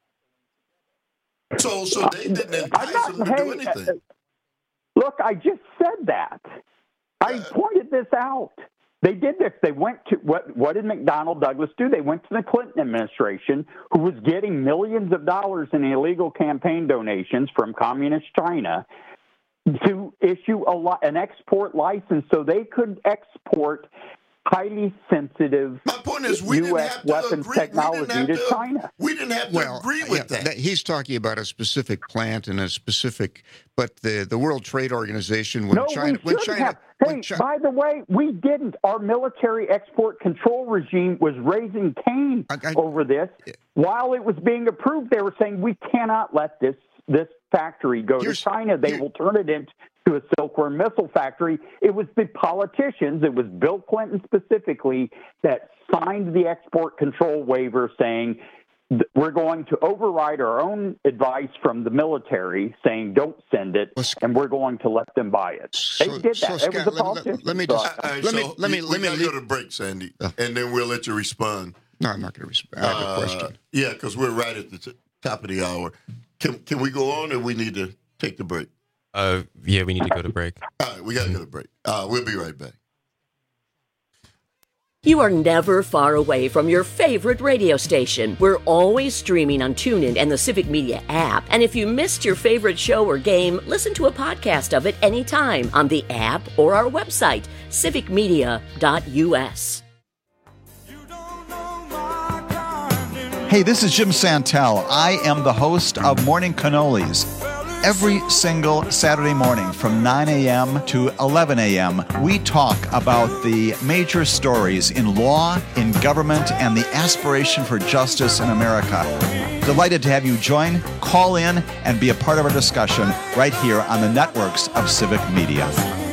So they didn't entice them to do anything. Look, I just said that. I pointed this out. They did this. They went to what did McDonnell Douglas do? They went to the Clinton administration, who was getting millions of dollars in illegal campaign donations from communist China, to issue an export license so they could export highly sensitive U.S. weapons technology to China. We didn't have to agree with that. He's talking about a specific plant and a specific, but the World Trade Organization, by the way, we didn't. Our military export control regime was raising Cain over this. While it was being approved, they were saying we cannot let this factory go to China. They will turn it into a silkworm missile factory. It was the politicians, it was Bill Clinton specifically, that signed the export control waiver saying we're going to override our own advice from the military saying don't send it, and we're going to let them buy it. They did that. It was a politician. Let me go to break, Sandy, and then we'll let you respond. No, I'm not going to respond. I have a question. Yeah, because we're right at the top of the hour. Can we go on, or we need to take the break? Yeah, we need to go to break. All right, we got to go to break. We'll be right back. You are never far away from your favorite radio station. We're always streaming on TuneIn and the Civic Media app. And if you missed your favorite show or game, listen to a podcast of it anytime on the app or our website, civicmedia.us. Hey, this is Jim Santel. I am the host of Morning Cannolis. Every single Saturday morning from 9 a.m. to 11 a.m., we talk about the major stories in law, in government, and the aspiration for justice in America. Delighted to have you join, call in, and be a part of our discussion right here on the networks of Civic Media.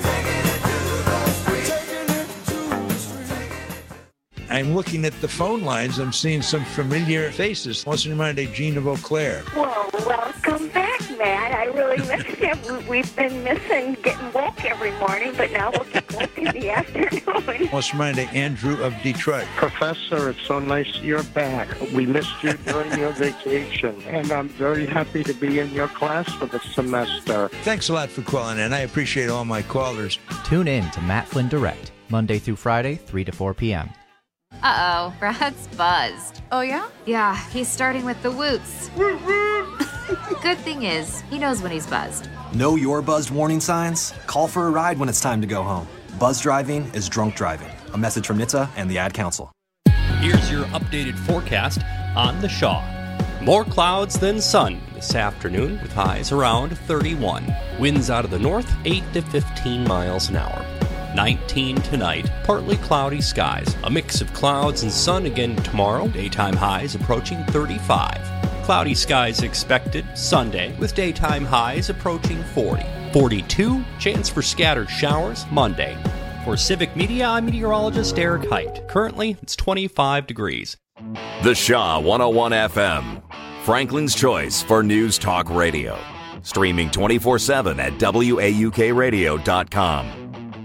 I'm looking at the phone lines. I'm seeing some familiar faces. What's in mind, Jean of Eau Claire? Well, welcome back, Matt. I really missed you. We've been missing getting woke every morning, but now we'll get woke in the afternoon. What's in mind, Andrew of Detroit? Professor, it's so nice you're back. We missed you during your vacation, and I'm very happy to be in your class for the semester. Thanks a lot for calling in. I appreciate all my callers. Tune in to Matt Flynn Direct, Monday through Friday, 3 to 4 p.m. Uh-oh, Brad's buzzed. Oh, yeah? Yeah, he's starting with the woots. Good thing is, he knows when he's buzzed. Know your buzzed warning signs? Call for a ride when it's time to go home. Buzz driving is drunk driving. A message from NHTSA and the Ad Council. Here's your updated forecast on the Shaw. More clouds than sun this afternoon with highs around 31. Winds out of the north 8 to 15 miles an hour. 19 tonight, partly cloudy skies. A mix of clouds and sun again tomorrow. Daytime highs approaching 35. Cloudy skies expected Sunday with daytime highs approaching 40. 42, chance for scattered showers Monday. For Civic Media, I'm meteorologist Eric Height. Currently, it's 25 degrees. The Shaw 101 FM, Franklin's choice for News Talk Radio. Streaming 24/7 at WAUKradio.com.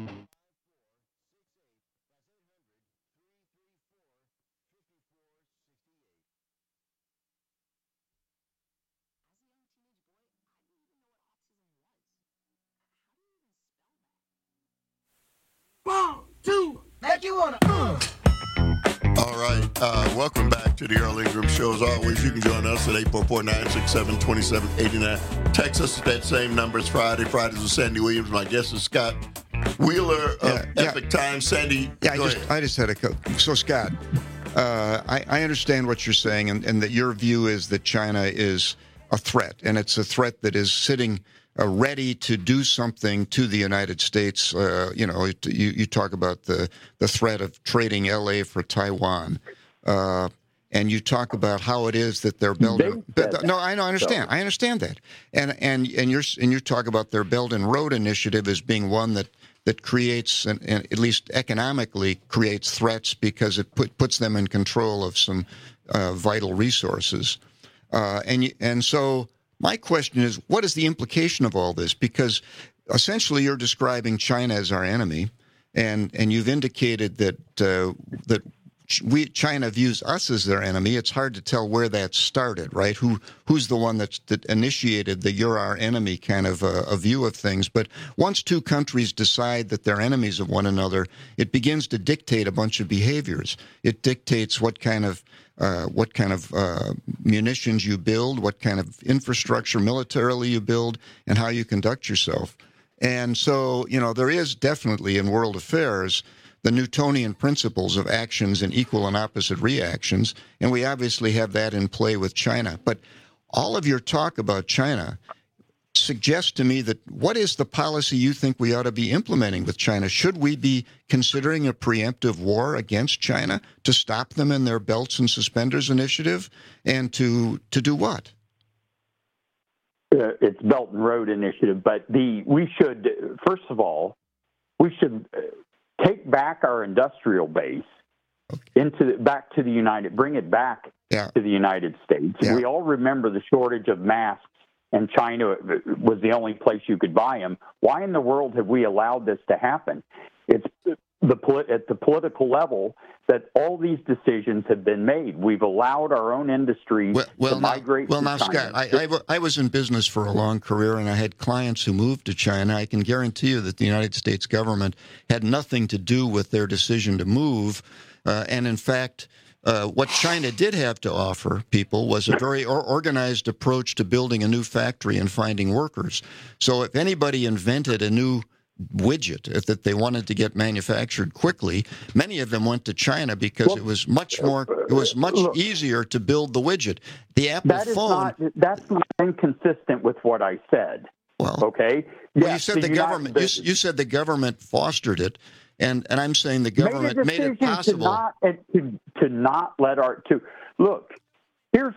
All right. Welcome back to the Earl Ingram Show. As always, you can join us at 844-967-2789. Text us at that same number. It's Friday. Fridays with Sandy Williams. My guest is Scott Wheeler of Epic Times. Sandy, I just had a so Scott, I understand what you're saying, and that your view is that China is a threat, and it's a threat that is sitting ready to do something to the United States. You talk about the threat of trading L.A. for Taiwan, and you talk about how it is that they're building. I understand. I understand that, and you talk about their Belt and Road Initiative as being one that creates, and at least economically creates threats because it puts them in control of some vital resources, and so. My question is, what is the implication of all this? Because essentially you're describing China as our enemy, and you've indicated that China views us as their enemy. It's hard to tell where that started, right? Who's the one that initiated the "you're our enemy" kind of a view of things? But once two countries decide that they're enemies of one another, it begins to dictate a bunch of behaviors. It dictates what kind of munitions you build, what kind of infrastructure militarily you build, and how you conduct yourself. And so, there is definitely in world affairs the Newtonian principles of actions and equal and opposite reactions, and we obviously have that in play with China. But all of your talk about China suggests to me that what is the policy you think we ought to be implementing with China? Should we be considering a preemptive war against China to stop them in their belts and suspenders initiative, and to do what? It's Belt and Road Initiative, but we should take back our industrial base back to the bring it back to the United States. Yeah. We all remember the shortage of masks, and China was the only place you could buy them. Why in the world have we allowed this to happen? It's at the political level that all these decisions have been made. We've allowed our own industry to migrate to China. Scott, I was in business for a long career, and I had clients who moved to China. I can guarantee you that the United States government had nothing to do with their decision to move. And in fact, what China did have to offer people was a very organized approach to building a new factory and finding workers. So if anybody invented a new widget that they wanted to get manufactured quickly, many of them went to China because it was much easier to build the widget. The Apple phone. That's not inconsistent with what I said. Well, okay. Well, you said the government. You said the government fostered it, and I'm saying the government made it possible to not let look. Here's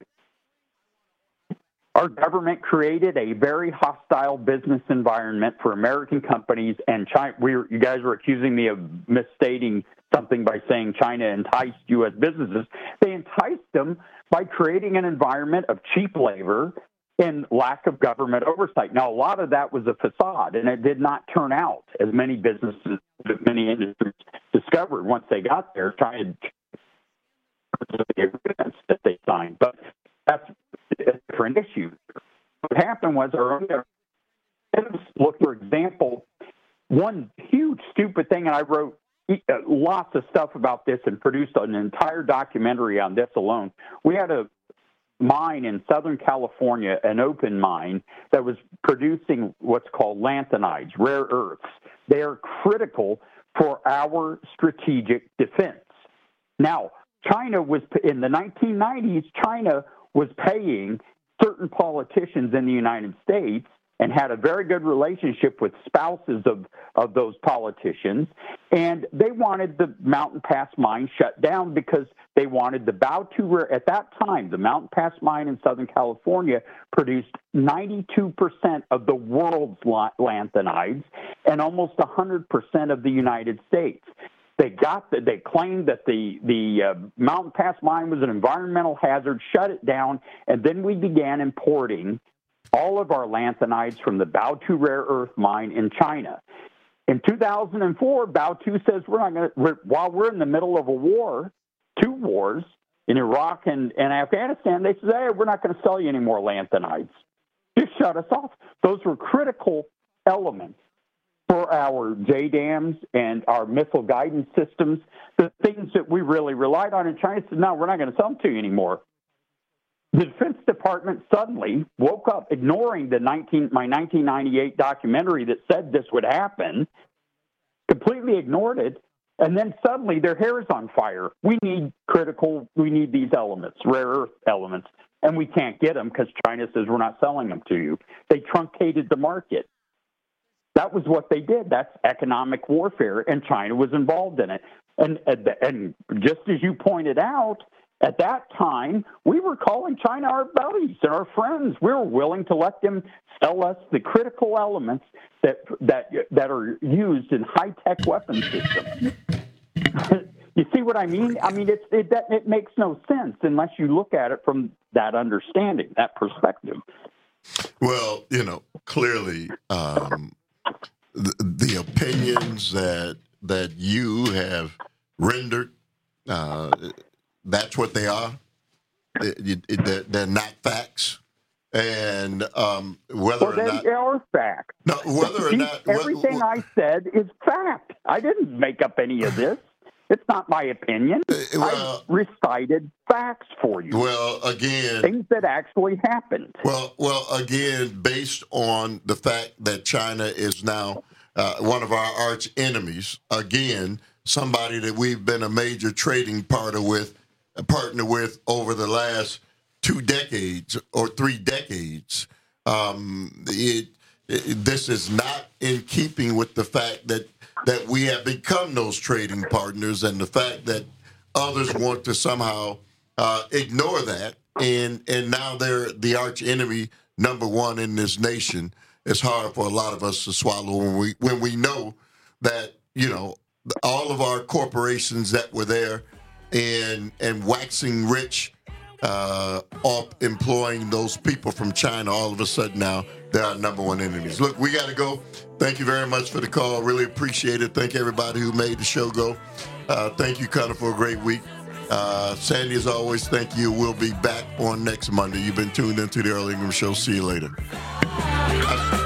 our government created a very hostile business environment for American companies, and China. You guys were accusing me of misstating something by saying China enticed U.S. businesses. They enticed them by creating an environment of cheap labor and lack of government oversight. Now, a lot of that was a facade, and it did not turn out as many businesses, many industries discovered once they got there, trying to the agreements that they signed. But that's a different issue. What happened was look, for example, one huge stupid thing, and I wrote lots of stuff about this and produced an entire documentary on this alone. We had a mine in Southern California, an open mine, that was producing what's called lanthanides, rare earths. They are critical for our strategic defense. Now, China was, in the 1990s, China was paying certain politicians in the United States and had a very good relationship with spouses of those politicians. And they wanted the Mountain Pass mine shut down because they wanted the Baotou rare. At that time, the Mountain Pass mine in Southern California produced 92% of the world's lanthanides and almost 100% of the United States. They claimed that the Mountain Pass mine was an environmental hazard, shut it down, and then we began importing all of our lanthanides from the Baotou rare earth mine in China. In 2004, Baotou says while we're in the middle of a war, 2 wars in Iraq and Afghanistan, they say, hey, we're not going to sell you any more lanthanides. Just shut us off. Those were critical elements for our JDAMs and our missile guidance systems, the things that we really relied on. And China said, no, we're not going to sell them to you anymore. The Defense Department suddenly woke up, ignoring my 1998 documentary that said this would happen, completely ignored it, and then suddenly their hair is on fire. We need these elements, rare earth elements, and we can't get them because China says we're not selling them to you. They truncated the market. That was what they did. That's economic warfare, and China was involved in it. And just as you pointed out, at that time, we were calling China our buddies and our friends. We were willing to let them sell us the critical elements that are used in high-tech weapon systems. You see what I mean? I mean, it makes no sense unless you look at it from that understanding, that perspective. Well, clearly, the opinions that you have rendered, that's what they are. They're not facts. And whether or not they are facts. No, whether or not everything I said is fact. I didn't make up any of this. It's not my opinion. I recited facts for you. Well, again, things that actually happened. Well, again, based on the fact that China is now one of our arch enemies. Again, somebody that we've been a major trading partner with over the last 2 decades or 3 decades. This is not in keeping with the fact that we have become those trading partners, and the fact that others want to somehow ignore that, and now they're the arch enemy number one in this nation. It's hard for a lot of us to swallow when we know that all of our corporations that were there and waxing rich off employing those people from China, all of a sudden now they're our number one enemies. Look, we got to go. Thank you very much for the call. Really appreciate it. Thank everybody who made the show go. Thank you, Connor, for a great week. Sandy, as always, thank you. We'll be back on next Monday. You've been tuned into the Earl Ingram Show. See you later.